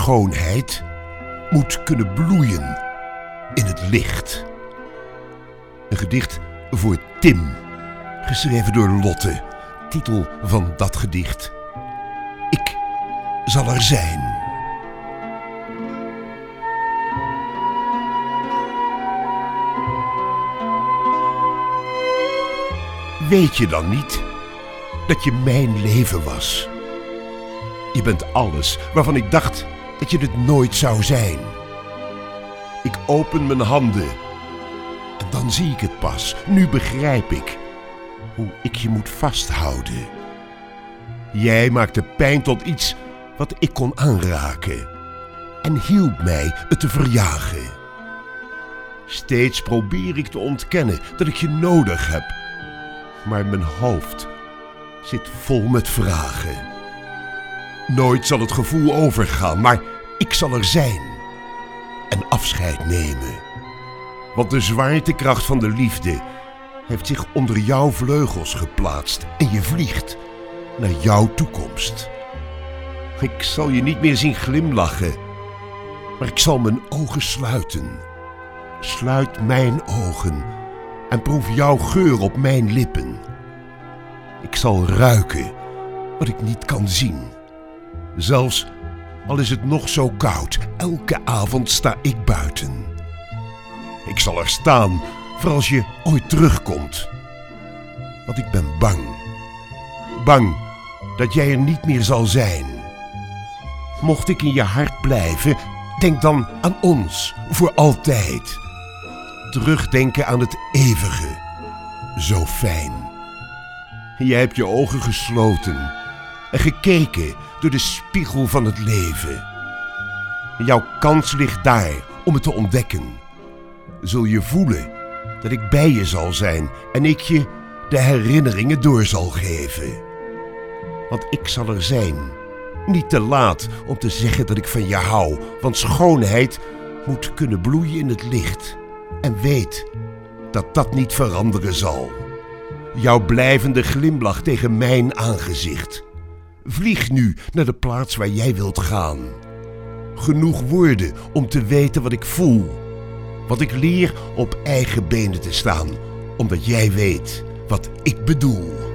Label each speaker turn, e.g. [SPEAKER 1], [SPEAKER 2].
[SPEAKER 1] schoonheid moet kunnen bloeien in het licht. Een gedicht voor Tim, geschreven door Lotte. Titel van dat gedicht: Ik zal er zijn. Weet je dan niet dat je mijn leven was? Je bent alles waarvan ik dacht dat je het nooit zou zijn. Ik open mijn handen en dan zie ik het pas. Nu begrijp ik hoe ik je moet vasthouden. Jij maakte pijn tot iets wat ik kon aanraken en hielp mij het te verjagen. Steeds probeer ik te ontkennen dat ik je nodig heb, maar mijn hoofd zit vol met vragen. Nooit zal het gevoel overgaan, maar ik zal er zijn en afscheid nemen. Want de zwaartekracht van de liefde heeft zich onder jouw vleugels geplaatst en je vliegt naar jouw toekomst. Ik zal je niet meer zien glimlachen, maar ik zal mijn ogen sluiten. Sluit mijn ogen en proef jouw geur op mijn lippen. Ik zal ruiken wat ik niet kan zien. Zelfs al is het nog zo koud, elke avond sta ik buiten. Ik zal er staan voor als je ooit terugkomt. Want ik ben bang. Bang dat jij er niet meer zal zijn. Mocht ik in je hart blijven, denk dan aan ons voor altijd. Terugdenken aan het eeuwige. Zo fijn. Jij hebt je ogen gesloten en gekeken door de spiegel van het leven. Jouw kans ligt daar om het te ontdekken. Zul je voelen dat ik bij je zal zijn en ik je de herinneringen door zal geven. Want ik zal er zijn. Niet te laat om te zeggen dat ik van je hou, want schoonheid moet kunnen bloeien in het licht. En weet dat dat niet veranderen zal. Jouw blijvende glimlach tegen mijn aangezicht. Vlieg nu naar de plaats waar jij wilt gaan. Genoeg woorden om te weten wat ik voel. Want ik leer op eigen benen te staan, omdat jij weet wat ik bedoel.